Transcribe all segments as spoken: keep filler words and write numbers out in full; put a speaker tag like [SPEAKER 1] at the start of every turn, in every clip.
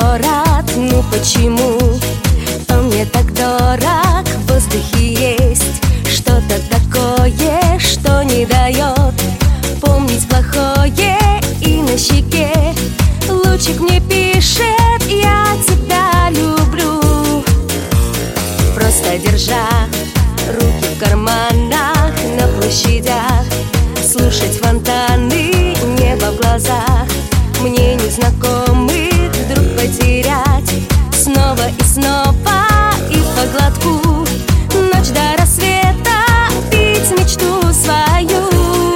[SPEAKER 1] город, ну почему он мне так дорог? В воздухе есть что-то такое, что не дает помнить плохое. И на щеке лучик мне пишет: я тебя люблю. Просто держа руки в карманах, на площадях слушать фонтаны, небо в глазах, мне незнакомых вдруг потерять снова и снова. И по глотку ночь до рассвета пить мечту свою.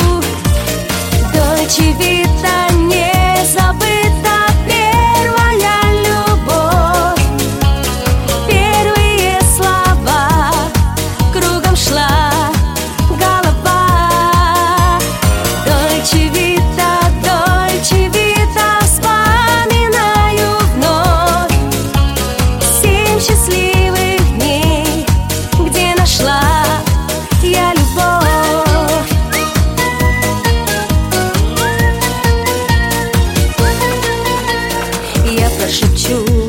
[SPEAKER 1] Дольче Вита, не забыта первая любовь, первые слова, кругом шла голова. Дольче Вита, Дольче Вита, вспоминаю вновь семь счастливых дней, где нашла я любовь. Я прошепчу